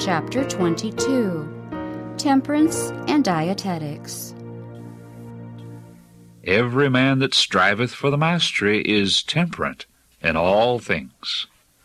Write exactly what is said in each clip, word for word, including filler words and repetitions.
Chapter twenty-two, Temperance and Dietetics. Every man that striveth for the mastery is temperate in all things.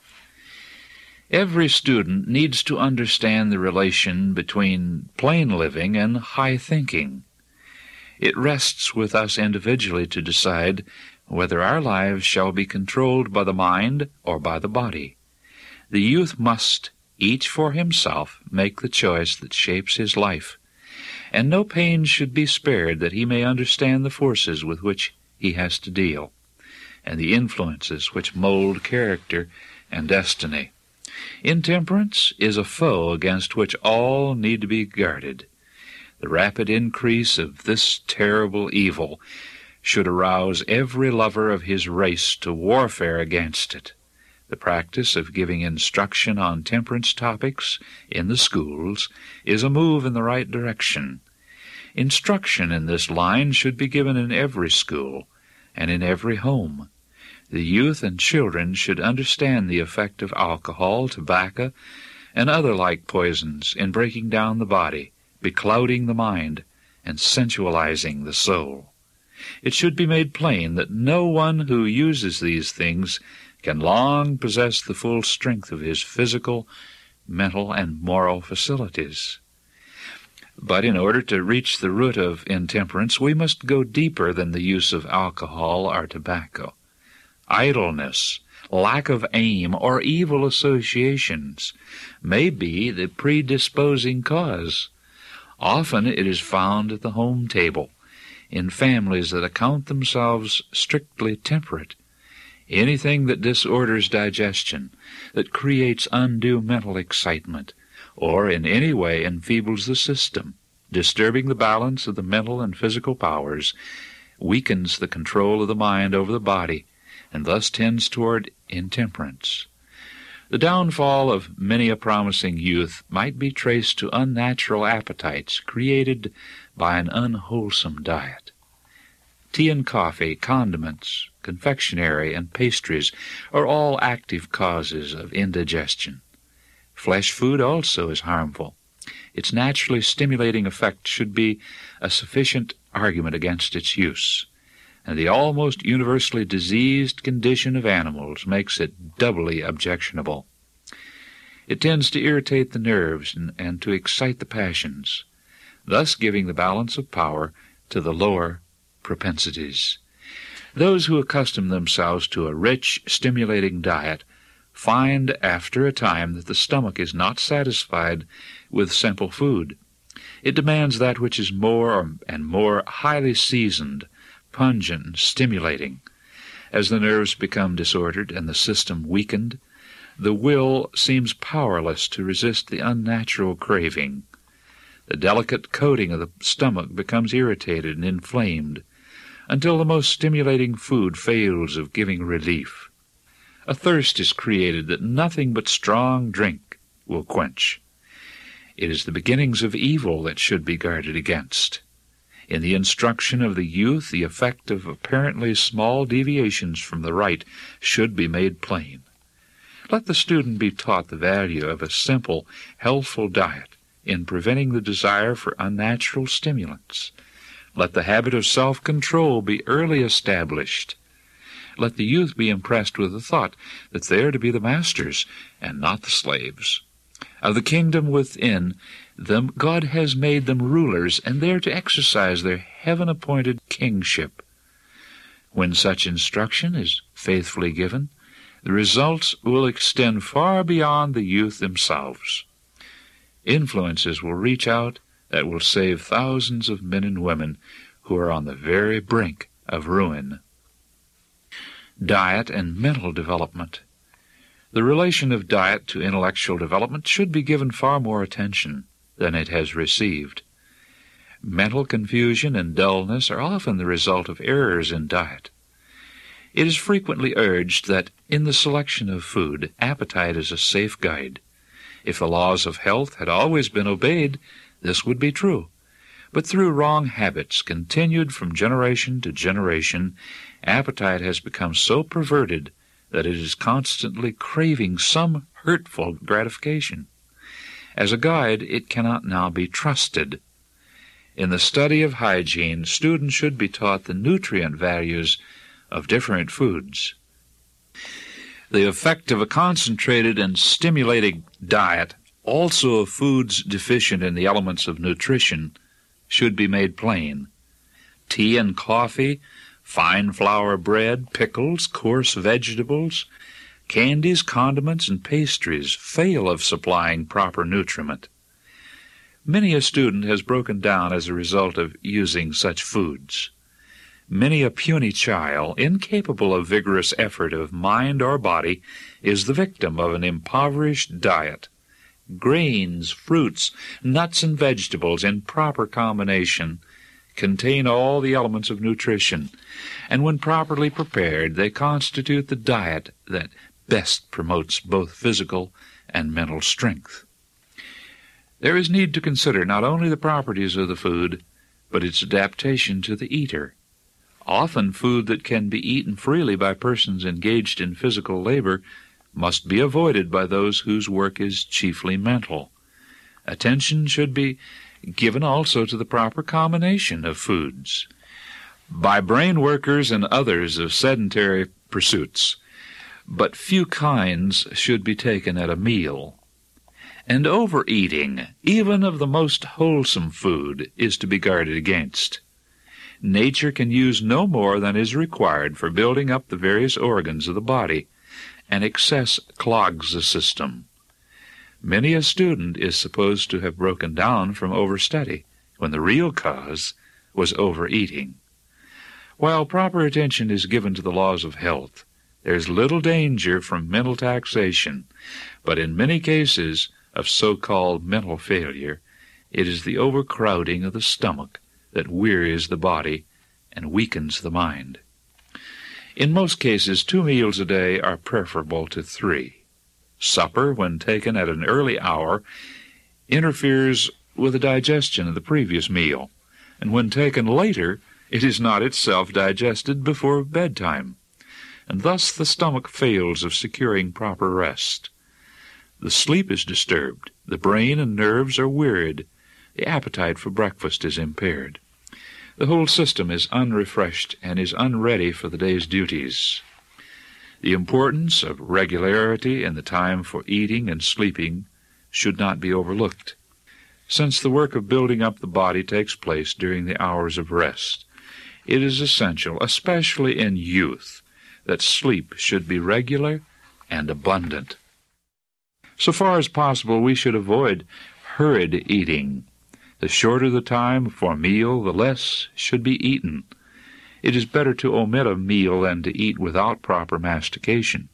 Every student needs to understand the relation between plain living and high thinking. It rests with us individually to decide whether our lives shall be controlled by the mind or by the body. The youth must, each for himself, make the choice that shapes his life, and no pains should be spared that he may understand the forces with which he has to deal, and the influences which mold character and destiny. Intemperance is a foe against which all need to be guarded. The rapid increase of this terrible evil should arouse every lover of his race to warfare against it. The practice of giving instruction on temperance topics in the schools is a move in the right direction. Instruction in this line should be given in every school and in every home. The youth and children should understand the effect of alcohol, tobacco, and other like poisons in breaking down the body, beclouding the mind, and sensualizing the soul. It should be made plain that no one who uses these things can long possess the full strength of his physical, mental, and moral facilities. But in order to reach the root of intemperance, we must go deeper than the use of alcohol or tobacco. Idleness, lack of aim, or evil associations may be the predisposing cause. Often it is found at the home table, in families that account themselves strictly temperate. Anything that disorders digestion, that creates undue mental excitement, or in any way enfeebles the system, disturbing the balance of the mental and physical powers, weakens the control of the mind over the body, and thus tends toward intemperance. The downfall of many a promising youth might be traced to unnatural appetites created by an unwholesome diet. Tea and coffee, condiments, confectionery, and pastries are all active causes of indigestion. Flesh food also is harmful. Its naturally stimulating effect should be a sufficient argument against its use, and the almost universally diseased condition of animals makes it doubly objectionable. It tends to irritate the nerves and, and to excite the passions, thus giving the balance of power to the lower propensities. Those who accustom themselves to a rich, stimulating diet find after a time that the stomach is not satisfied with simple food. It demands that which is more and more highly seasoned, pungent, and stimulating. As the nerves become disordered and the system weakened, the will seems powerless to resist the unnatural craving. The delicate coating of the stomach becomes irritated and inflamed, until the most stimulating food fails of giving relief. A thirst is created that nothing but strong drink will quench. It is the beginnings of evil that should be guarded against. In the instruction of the youth, the effect of apparently small deviations from the right should be made plain. Let the student be taught the value of a simple, healthful diet in preventing the desire for unnatural stimulants. Let the habit of self-control be early established. Let the youth be impressed with the thought that they are to be the masters and not the slaves. Of the kingdom within them, God has made them rulers, and they are to exercise their heaven-appointed kingship. When such instruction is faithfully given, the results will extend far beyond the youth themselves. Influences will reach out that will save thousands of men and women who are on the very brink of ruin. Diet and mental development. The relation of diet to intellectual development should be given far more attention than it has received. Mental confusion and dullness are often the result of errors in diet. It is frequently urged that in the selection of food, appetite is a safe guide. If the laws of health had always been obeyed, this would be true. But through wrong habits, continued from generation to generation, appetite has become so perverted that it is constantly craving some hurtful gratification. As a guide, it cannot now be trusted. In the study of hygiene, students should be taught the nutrient values of different foods. The effect of a concentrated and stimulating diet, also of foods deficient in the elements of nutrition, should be made plain. Tea and coffee, fine flour bread, pickles, coarse vegetables, candies, condiments, and pastries fail of supplying proper nutriment. Many a student has broken down as a result of using such foods. Many a puny child, incapable of vigorous effort of mind or body, is the victim of an impoverished diet. Grains, fruits, nuts, and vegetables in proper combination contain all the elements of nutrition, and when properly prepared, they constitute the diet that best promotes both physical and mental strength. There is need to consider not only the properties of the food, but its adaptation to the eater. Often food that can be eaten freely by persons engaged in physical labor must be avoided by those whose work is chiefly mental. Attention should be given also to the proper combination of foods. By brain workers and others of sedentary pursuits, but few kinds should be taken at a meal. And overeating, even of the most wholesome food, is to be guarded against. Nature can use no more than is required for building up the various organs of the body, and excess clogs the system. Many a student is supposed to have broken down from overstudy, when the real cause was overeating. While proper attention is given to the laws of health, there is little danger from mental taxation, but in many cases of so-called mental failure, it is the overcrowding of the stomach that wearies the body and weakens the mind. In most cases, two meals a day are preferable to three. Supper, when taken at an early hour, interferes with the digestion of the previous meal, and when taken later, it is not itself digested before bedtime, and thus the stomach fails of securing proper rest. The sleep is disturbed, the brain and nerves are wearied, the appetite for breakfast is impaired. The whole system is unrefreshed and is unready for the day's duties. The importance of regularity in the time for eating and sleeping should not be overlooked, since the work of building up the body takes place during the hours of rest. It is essential, especially in youth, that sleep should be regular and abundant. So far as possible, we should avoid hurried eating. The shorter the time for a meal, the less should be eaten. It is better to omit a meal than to eat without proper mastication.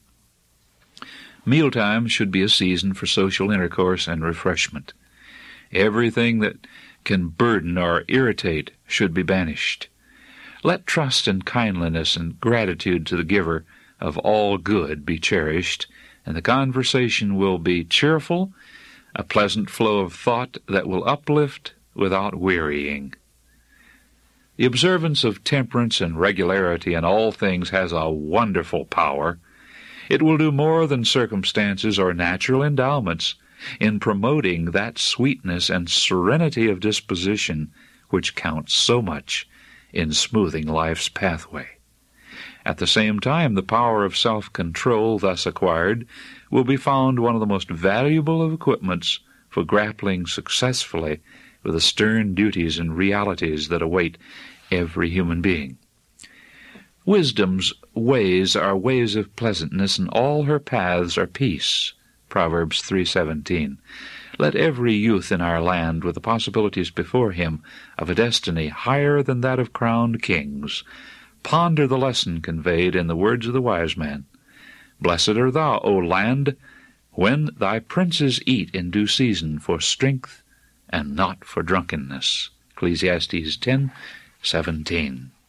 Mealtime should be a season for social intercourse and refreshment. Everything that can burden or irritate should be banished. Let trust and kindliness and gratitude to the giver of all good be cherished, and the conversation will be cheerful, a pleasant flow of thought that will uplift without wearying. The observance of temperance and regularity in all things has a wonderful power. It will do more than circumstances or natural endowments in promoting that sweetness and serenity of disposition which counts so much in smoothing life's pathway. At the same time, the power of self-control thus acquired will be found one of the most valuable of equipments for grappling successfully with the stern duties and realities that await every human being. Wisdom's ways are ways of pleasantness, and all her paths are peace. Proverbs three seventeen. Let every youth in our land, with the possibilities before him of a destiny higher than that of crowned kings, ponder the lesson conveyed in the words of the wise man. Blessed are thou, O land, when thy princes eat in due season for strength and not for drunkenness. Ecclesiastes ten seventeen.